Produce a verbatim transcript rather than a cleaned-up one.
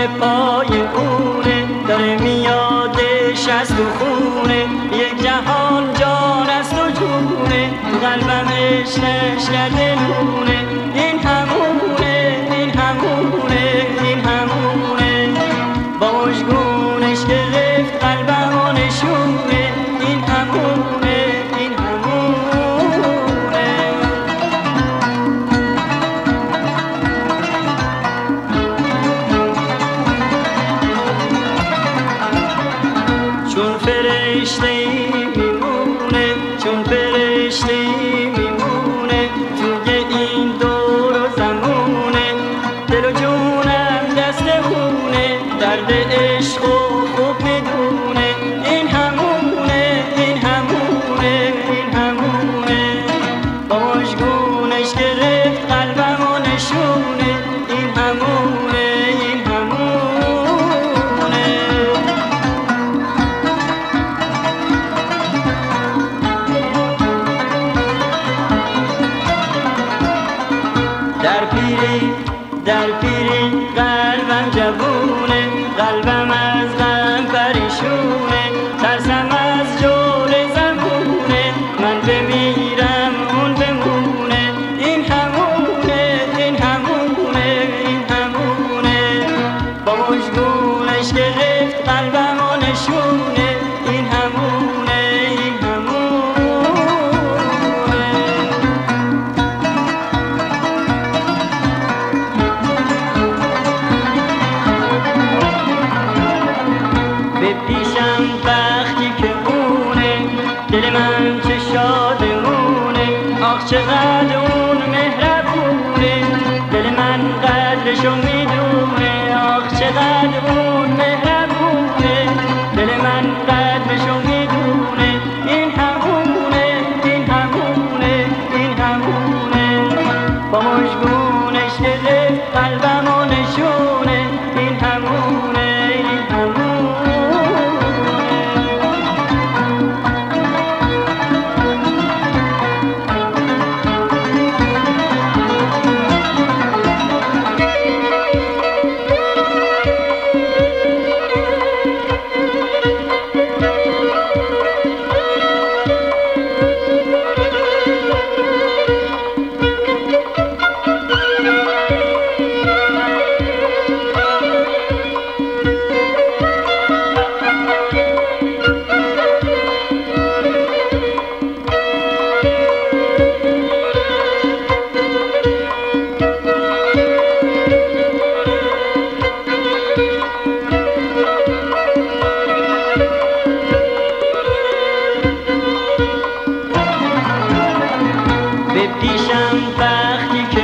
زیر پای اونه، داره میادش از تو خونه. یک جهان جان است و جونه، تو قلبمش نشکرده لونه. این همونه، این همونه، این همونه، با مژگونش گرفت قلبم و نشونه. این همونه، این همونه. چون فرشته ای میمونه، چون فرشته ای میمونه توی این دور و زمونه. دل و جونم دستمونه، درد عشق و خوب میدونه. این همونه، این همونه، این همونه، با مژگونش گرفت قلبم و نشونه. این همونه، این همونه. در پیری، در پیری قلبم جوونه، قلبم از غم پریشونه. ترسم از جور زمونه، من بمیرم اون بمونه. این همونه، این همونه، این همونه، با مژگونش گرفت قلبم و نشونه. این همونه، این همونه. به پیشم وقتی که اونه، دل من چه شادمونه. آخ چقدر اون مهربونه، دل من قدرشو میدونه. آخ چقدر اون مهربونه، دل من قدرشو میدونه. این همونه، این همونه، این همونه، با مژگونش گرفت قلبم و نشونه. این همونه، این همونه. به پیشم وقتی که